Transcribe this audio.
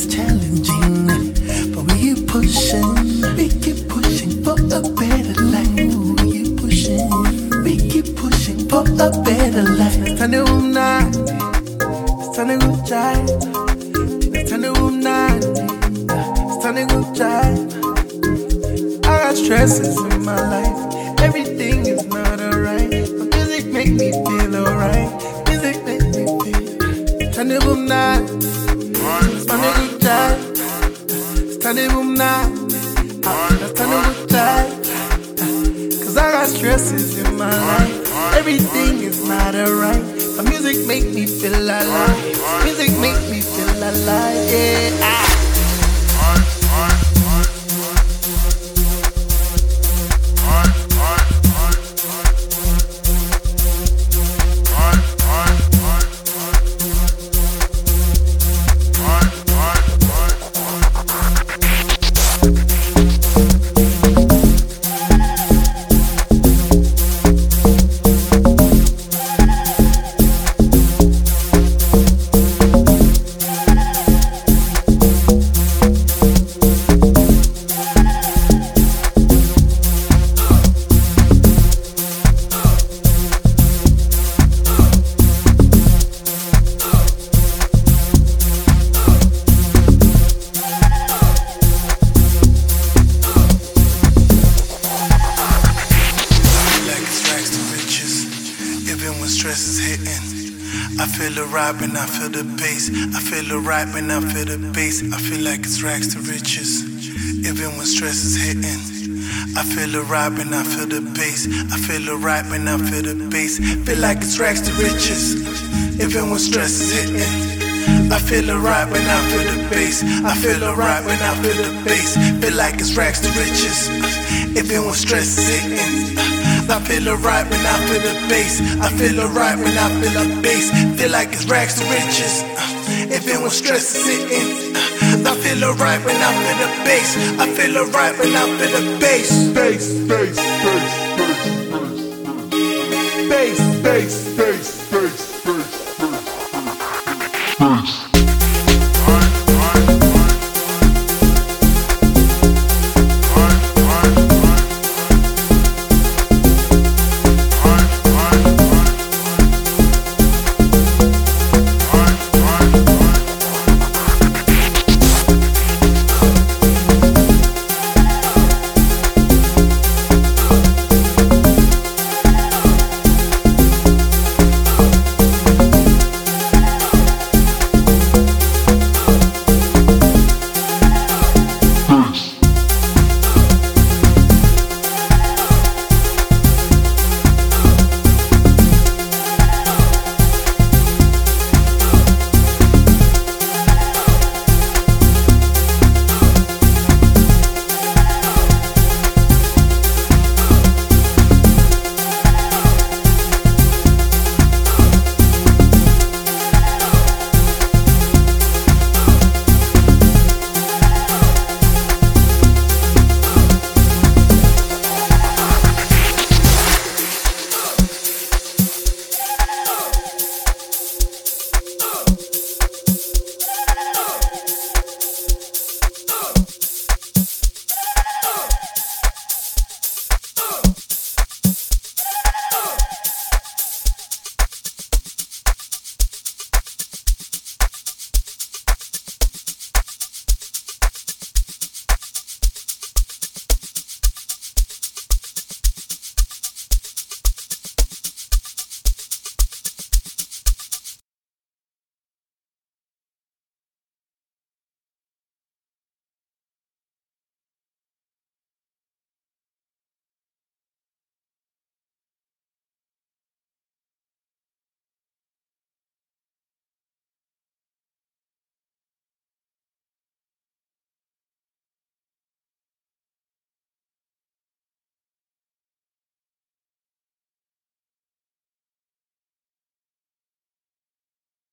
is challenging, but we keep pushing for a better life. We keep pushing for a better life. It's time to move now, it's time to go jive. It's time to move now, it's time to go jive. I got stresses in my life, everything is not alright. But music make me feel alright. Music make me feel. Time to move now, it's time to go jive. It's time to move now, it's time to go jive. Cause I got stresses in my life, everything is not alright. But music make me feel alive. Music make me feel alive, yeah. Stress is hitting. I feel it right when I feel the bass. I feel it right when I feel the bass. I feel like it's rags to riches. Even when stress is hitting. I feel it right when I feel the bass. I feel it right when I feel the bass. Feel like it's rags to riches. Even when stress is hitting. I feel it right when I feel the bass. I feel it right when I feel the bass. Feel like it's rags to riches. Even when stress is hitting. I feel it right when I feel the bass. I feel it right when I feel the bass. Feel like it's rags to riches. Even when stress is hitting. I feel it right when I feel the bass. I feel it right when I feel the bass. Bass, bass, bass, bass, bass, bass, bass, bass, bass, bass, bass.